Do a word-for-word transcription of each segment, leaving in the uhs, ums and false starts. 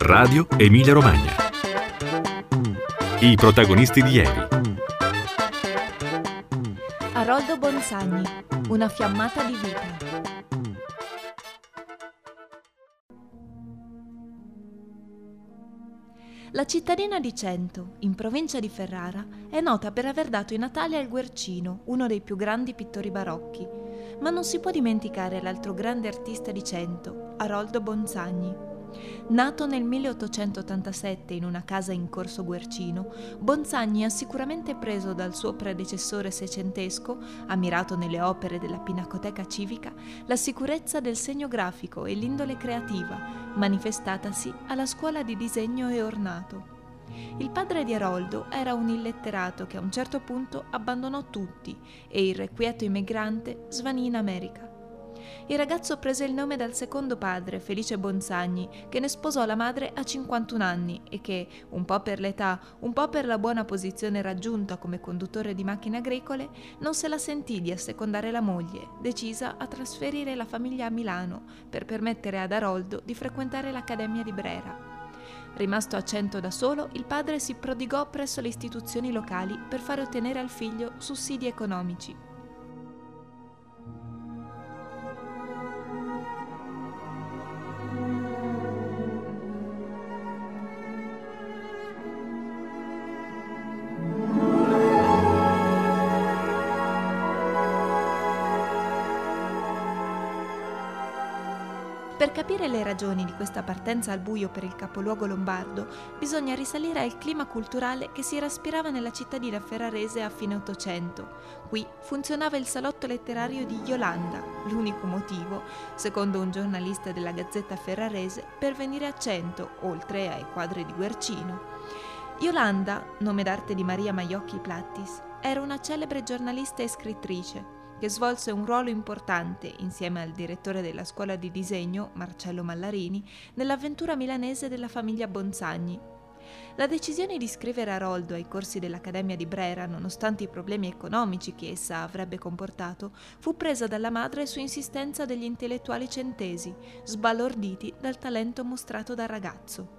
Radio Emilia Romagna. I protagonisti di ieri. Aroldo Bonzagni, una fiammata di vita. La cittadina di Cento, in provincia di Ferrara, è nota per aver dato i natali al Guercino, uno dei più grandi pittori barocchi. Ma non si può dimenticare l'altro grande artista di Cento, Aroldo Bonzagni. Nato nel milleottocentottantasette in una casa in Corso Guercino, Bonzagni ha sicuramente preso dal suo predecessore seicentesco, ammirato nelle opere della Pinacoteca Civica, la sicurezza del segno grafico e l'indole creativa, manifestatasi alla scuola di disegno e ornato. Il padre di Aroldo era un illetterato che a un certo punto abbandonò tutti e, irrequieto immigrante, svanì in America. Il ragazzo prese il nome dal secondo padre, Felice Bonzagni, che ne sposò la madre a cinquantuno anni e che, un po' per l'età, un po' per la buona posizione raggiunta come conduttore di macchine agricole, non se la sentì di assecondare la moglie, decisa a trasferire la famiglia a Milano per permettere ad Aroldo di frequentare l'Accademia di Brera. Rimasto a Cento da solo, il padre si prodigò presso le istituzioni locali per fare ottenere al figlio sussidi economici. Per capire le ragioni di questa partenza al buio per il capoluogo lombardo, bisogna risalire al clima culturale che si respirava nella cittadina ferrarese a fine Ottocento. Qui funzionava il salotto letterario di Yolanda, l'unico motivo, secondo un giornalista della Gazzetta Ferrarese, per venire a Cento, oltre ai quadri di Guercino. Yolanda, nome d'arte di Maria Maiocchi Plattis, era una celebre giornalista e scrittrice, che svolse un ruolo importante, insieme al direttore della scuola di disegno, Marcello Mallarini, nell'avventura milanese della famiglia Bonzagni. La decisione di iscrivere Aroldo ai corsi dell'Accademia di Brera, nonostante i problemi economici che essa avrebbe comportato, fu presa dalla madre su insistenza degli intellettuali centesi, sbalorditi dal talento mostrato dal ragazzo.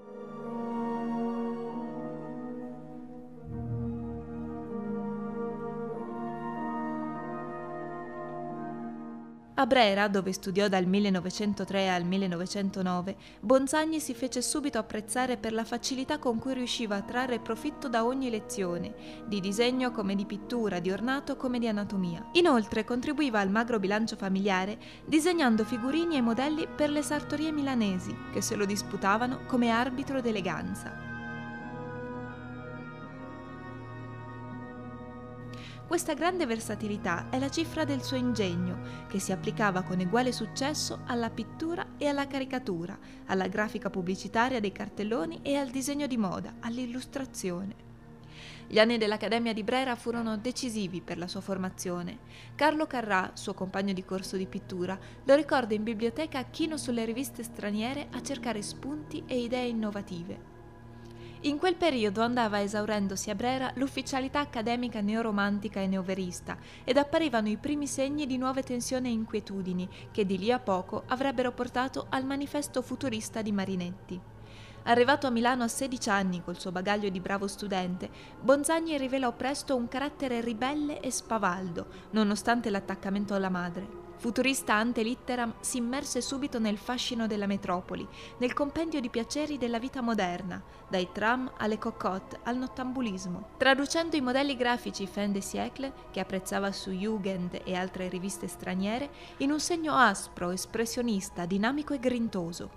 A Brera, dove studiò dal millenovecentotre al millenovecentonove, Bonzagni si fece subito apprezzare per la facilità con cui riusciva a trarre profitto da ogni lezione, di disegno come di pittura, di ornato come di anatomia. Inoltre contribuiva al magro bilancio familiare disegnando figurini e modelli per le sartorie milanesi, che se lo disputavano come arbitro d'eleganza. Questa grande versatilità è la cifra del suo ingegno, che si applicava con uguale successo alla pittura e alla caricatura, alla grafica pubblicitaria dei cartelloni e al disegno di moda, all'illustrazione. Gli anni dell'Accademia di Brera furono decisivi per la sua formazione. Carlo Carrà, suo compagno di corso di pittura, lo ricorda in biblioteca chino sulle riviste straniere a cercare spunti e idee innovative. In quel periodo andava esaurendosi a Brera l'ufficialità accademica neoromantica e neoverista ed apparivano i primi segni di nuove tensioni e inquietudini che di lì a poco avrebbero portato al manifesto futurista di Marinetti. Arrivato a Milano a sedici anni col suo bagaglio di bravo studente, Bonzagni rivelò presto un carattere ribelle e spavaldo, nonostante l'attaccamento alla madre. Futurista ante litteram, si immerse subito nel fascino della metropoli, nel compendio di piaceri della vita moderna, dai tram alle cocotte al nottambulismo. Traducendo i modelli grafici fin des siècles, che apprezzava su Jugend e altre riviste straniere, in un segno aspro, espressionista, dinamico e grintoso.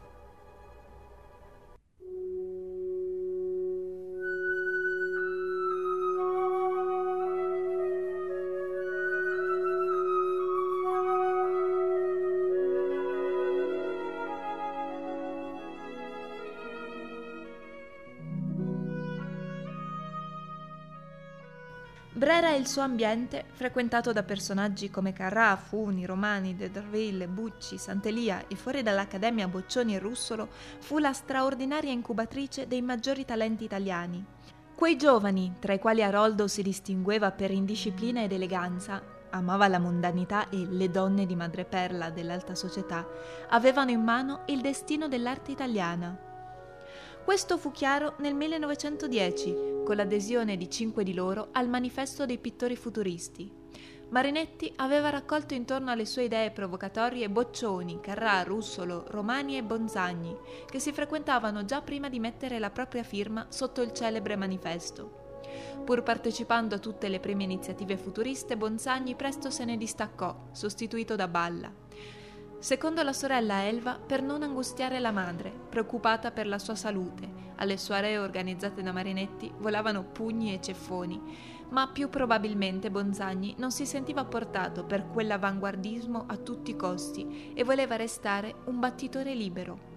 Brera e il suo ambiente, frequentato da personaggi come Carrà, Funi, Romani, De Derville, Bucci, Sant'Elia e fuori dall'Accademia Boccioni e Russolo, fu la straordinaria incubatrice dei maggiori talenti italiani. Quei giovani, tra i quali Aroldo si distingueva per indisciplina ed eleganza, amava la mondanità e le donne di madreperla dell'alta società, avevano in mano il destino dell'arte italiana. Questo fu chiaro nel millenovecentodieci, con l'adesione di cinque di loro al Manifesto dei pittori futuristi. Marinetti aveva raccolto intorno alle sue idee provocatorie Boccioni, Carrà, Russolo, Romani e Bonzagni, che si frequentavano già prima di mettere la propria firma sotto il celebre manifesto. Pur partecipando a tutte le prime iniziative futuriste, Bonzagni presto se ne distaccò, sostituito da Balla. Secondo la sorella Elva, per non angustiare la madre, preoccupata per la sua salute, alle soirée organizzate da Marinetti volavano pugni e ceffoni, ma più probabilmente Bonzagni non si sentiva portato per quell'avanguardismo a tutti i costi e voleva restare un battitore libero.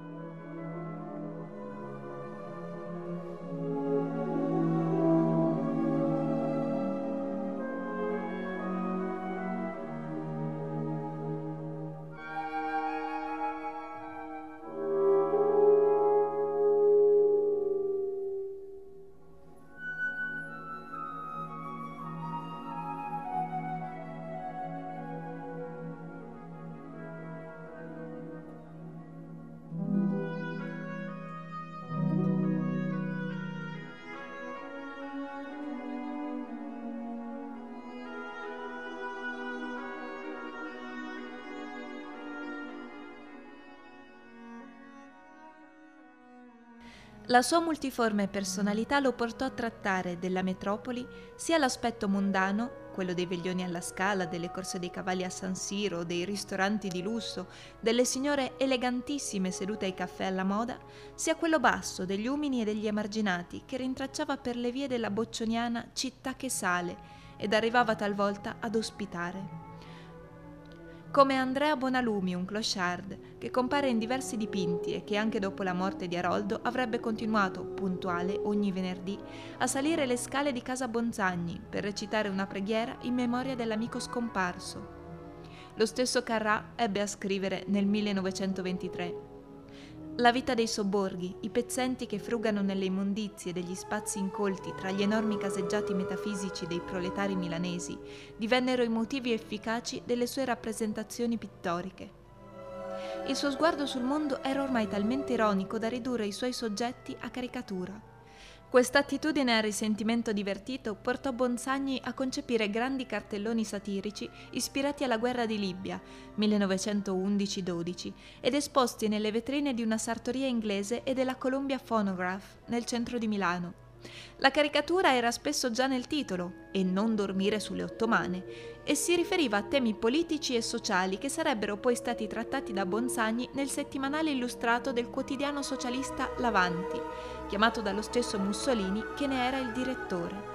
La sua multiforme personalità lo portò a trattare della metropoli sia l'aspetto mondano, quello dei veglioni alla Scala, delle corse dei cavalli a San Siro, dei ristoranti di lusso, delle signore elegantissime sedute ai caffè alla moda, sia quello basso, degli umili e degli emarginati, che rintracciava per le vie della boccioniana città che sale ed arrivava talvolta ad ospitare. Come Andrea Bonalumi, un clochard, che compare in diversi dipinti e che anche dopo la morte di Aroldo avrebbe continuato, puntuale, ogni venerdì, a salire le scale di casa Bonzagni per recitare una preghiera in memoria dell'amico scomparso. Lo stesso Carrà ebbe a scrivere nel millenovecentoventitré: la vita dei sobborghi, i pezzenti che frugano nelle immondizie degli spazi incolti tra gli enormi caseggiati metafisici dei proletari milanesi, divennero i motivi efficaci delle sue rappresentazioni pittoriche. Il suo sguardo sul mondo era ormai talmente ironico da ridurre i suoi soggetti a caricatura. Questa attitudine al risentimento divertito portò Bonzagni a concepire grandi cartelloni satirici ispirati alla guerra di Libia, millenovecentoundici dodici, ed esposti nelle vetrine di una sartoria inglese e della Columbia Phonograph, nel centro di Milano. La caricatura era spesso già nel titolo, e non dormire sulle ottomane, e si riferiva a temi politici e sociali che sarebbero poi stati trattati da Bonzagni nel settimanale illustrato del quotidiano socialista L'Avanti, chiamato dallo stesso Mussolini che ne era il direttore.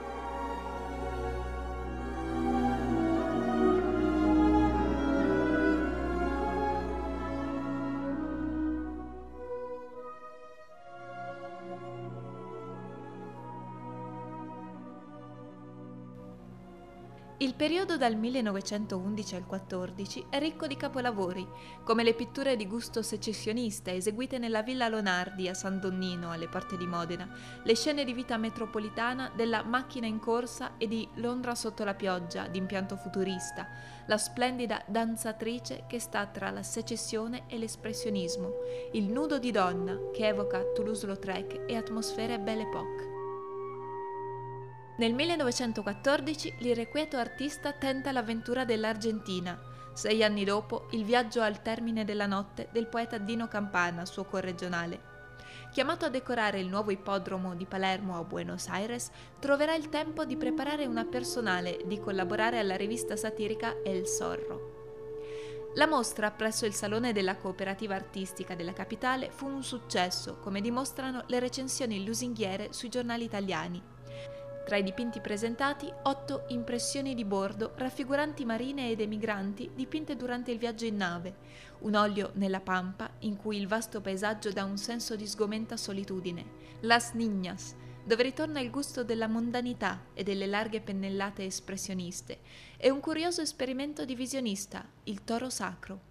Il periodo dal millenovecentoundici al quattordici è ricco di capolavori, come le pitture di gusto secessionista eseguite nella Villa Lonardi a San Donnino, alle porte di Modena, le scene di vita metropolitana della Macchina in corsa e di Londra sotto la pioggia, d'impianto futurista, la splendida danzatrice che sta tra la secessione e l'espressionismo, il nudo di donna che evoca Toulouse-Lautrec e atmosfere Belle Époque. Nel millenovecentoquattordici l'irrequieto artista tenta l'avventura dell'Argentina. Sei anni dopo, il viaggio al termine della notte del poeta Dino Campana, suo corregionale. Chiamato a decorare il nuovo ippodromo di Palermo a Buenos Aires, troverà il tempo di preparare una personale e di collaborare alla rivista satirica El Zorro. La mostra presso il Salone della Cooperativa Artistica della capitale fu un successo, come dimostrano le recensioni lusinghiere sui giornali italiani. Tra i dipinti presentati, otto impressioni di bordo raffiguranti marine ed emigranti dipinte durante il viaggio in nave, un olio nella pampa in cui il vasto paesaggio dà un senso di sgomenta solitudine, Las Niñas, dove ritorna il gusto della mondanità e delle larghe pennellate espressioniste, e un curioso esperimento di visionista, il toro sacro.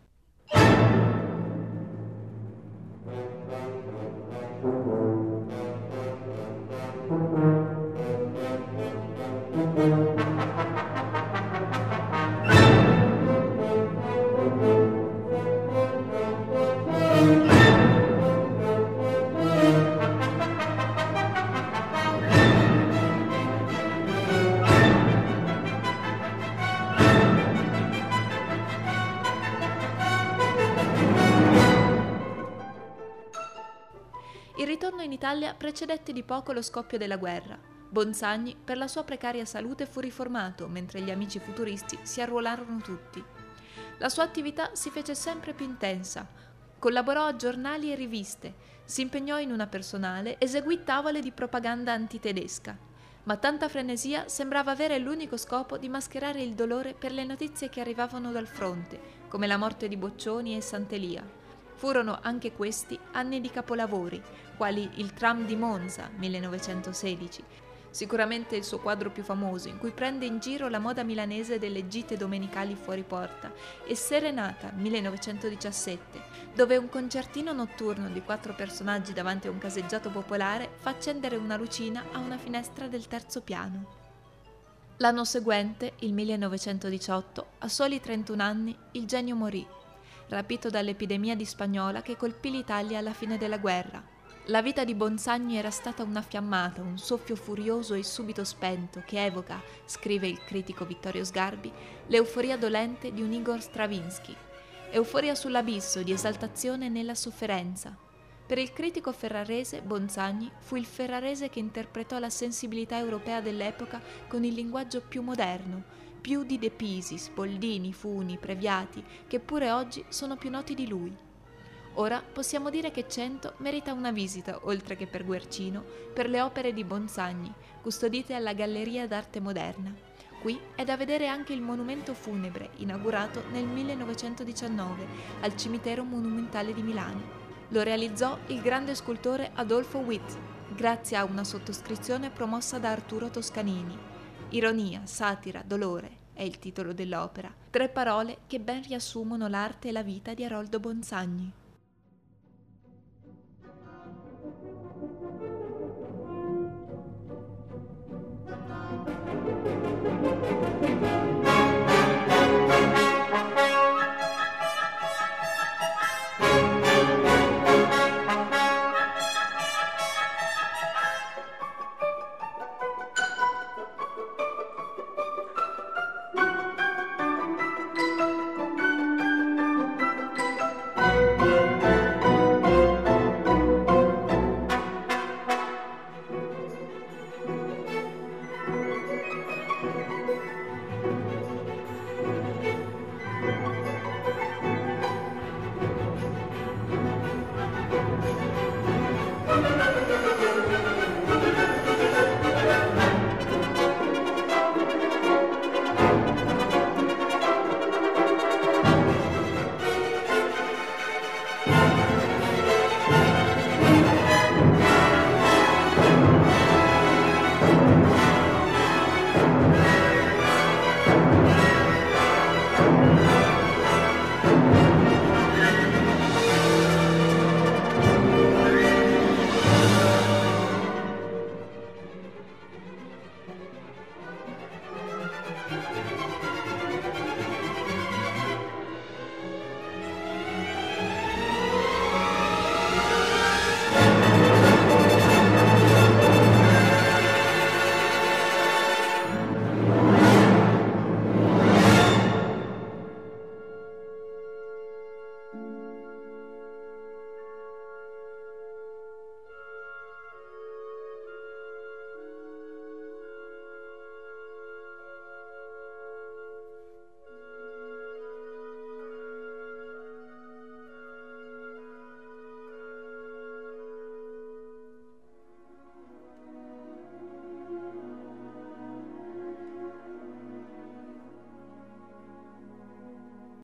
Il ritorno in Italia precedette di poco lo scoppio della guerra. Bonzagni, per la sua precaria salute, fu riformato, mentre gli amici futuristi si arruolarono tutti. La sua attività si fece sempre più intensa. Collaborò a giornali e riviste, si impegnò in una personale, eseguì tavole di propaganda antitedesca. Ma tanta frenesia sembrava avere l'unico scopo di mascherare il dolore per le notizie che arrivavano dal fronte, come la morte di Boccioni e Sant'Elia. Furono anche questi anni di capolavori, quali il tram di Monza, millenovecentosedici, sicuramente il suo quadro più famoso, in cui prende in giro la moda milanese delle gite domenicali fuori porta, e Serenata, millenovecentodiciassette, dove un concertino notturno di quattro personaggi davanti a un caseggiato popolare fa accendere una lucina a una finestra del terzo piano. L'anno seguente, il millenovecentodiciotto, a soli trentuno anni, il genio morì, rapito dall'epidemia di spagnola che colpì l'Italia alla fine della guerra. La vita di Bonzagni era stata una fiammata, un soffio furioso e subito spento che evoca, scrive il critico Vittorio Sgarbi, l'euforia dolente di un Igor Stravinsky. Euforia sull'abisso di esaltazione nella sofferenza. Per il critico ferrarese, Bonzagni fu il ferrarese che interpretò la sensibilità europea dell'epoca con il linguaggio più moderno, più di De Pisis, Boldini, Funi, Previati, che pure oggi sono più noti di lui. Ora possiamo dire che Cento merita una visita, oltre che per Guercino, per le opere di Bonzagni, custodite alla Galleria d'Arte Moderna. Qui è da vedere anche il monumento funebre, inaugurato nel millenovecentodiciannove al Cimitero Monumentale di Milano. Lo realizzò il grande scultore Adolfo Witt, grazie a una sottoscrizione promossa da Arturo Toscanini. Ironia, satira, dolore è il titolo dell'opera, tre parole che ben riassumono l'arte e la vita di Aroldo Bonzagni.